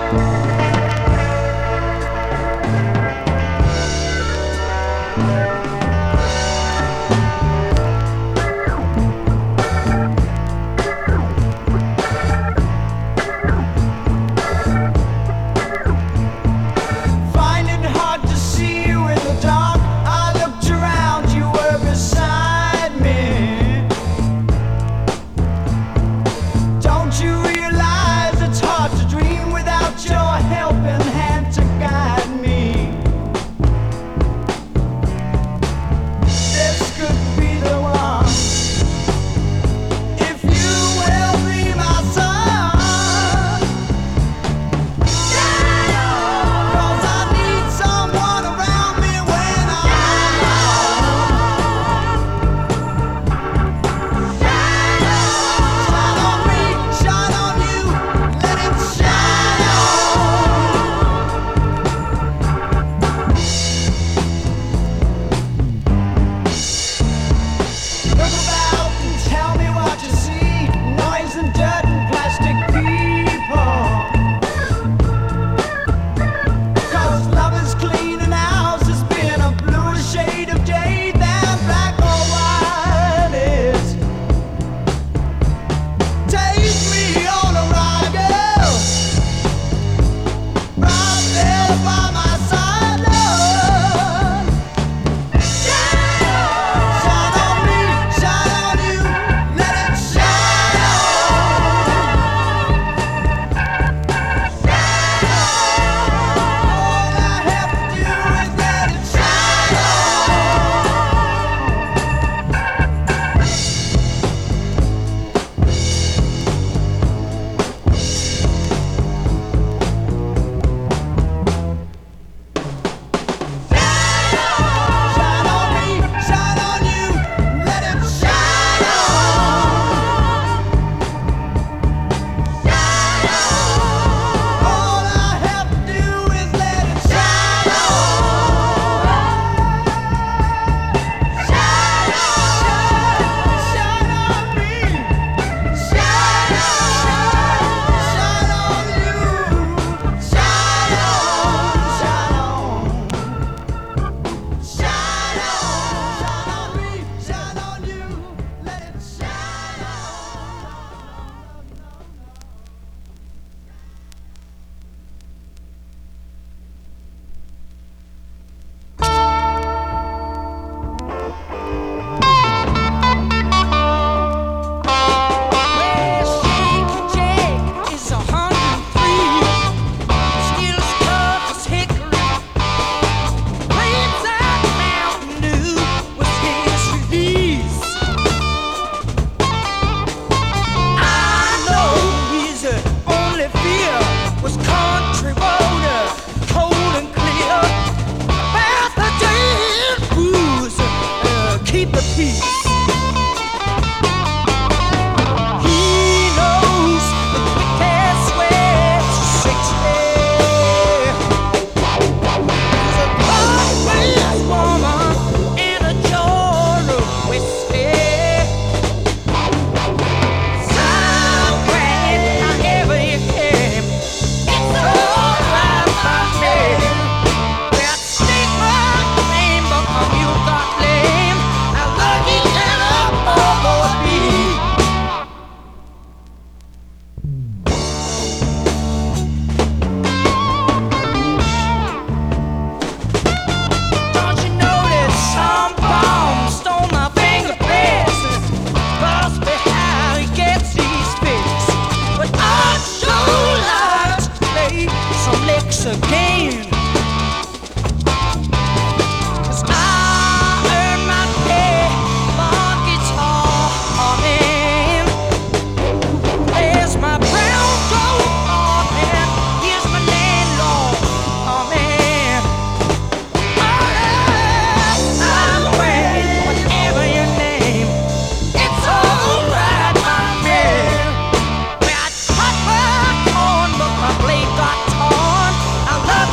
I love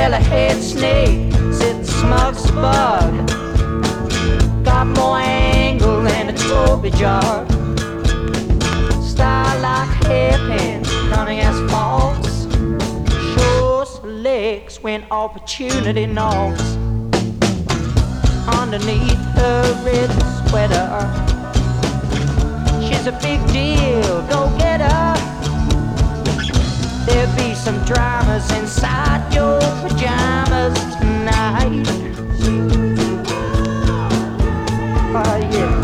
yellowhead snake, sitting smug as a bug. Got more angle than a toby jar. Style like a hairpin, cunning as false. Shows her legs when opportunity knocks. Underneath her red sweater, she's a big deal, go get her. There'll be some dramas inside your pajamas tonight. Oh yeah.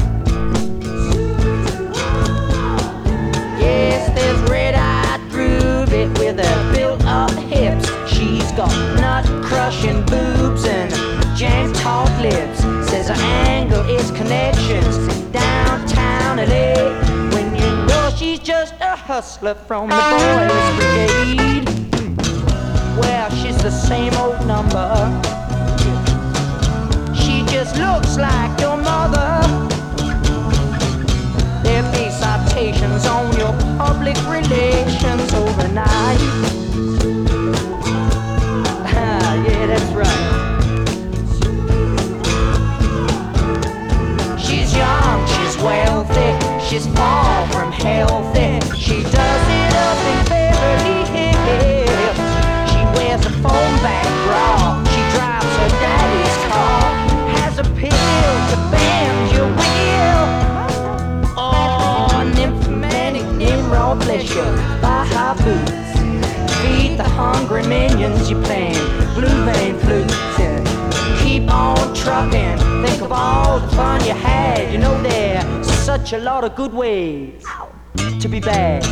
Yes, there's red-eyed Ruby with her built-up hips. She's got nut-crushing boobs and jam-taut lips. Says her angle is connections downtown LA. When you know she's just a hustler from the boys' brigade. Well, she's the same old number. She just looks like your mother. There'll be citations on your public relations overnight. Yeah, that's right. She's young, she's wealthy, she's far from healthy. She does it up in Beverly Hills. She wears a foam back bra. She drives her daddy's car. Has a pill to bend your wheel. Oh, nymphomatic Nimrod bless you by her boots. Feed the hungry minions you playing blue vein flutes. Keep on trucking, think of all the fun you had. You know there's such a lot of good ways to be bad.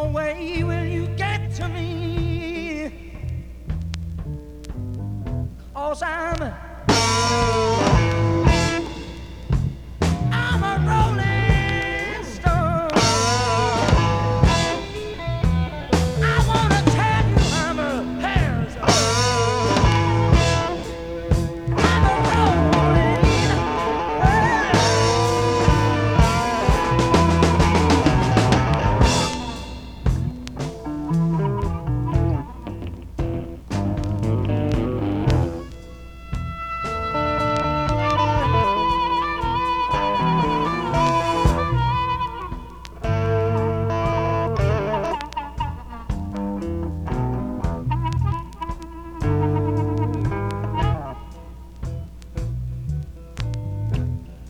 way will you get to me? 'Cause I'm a rolling stone. I wanna tell you I'm a Harrison. I'm a rolling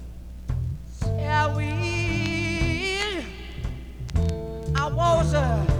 I was a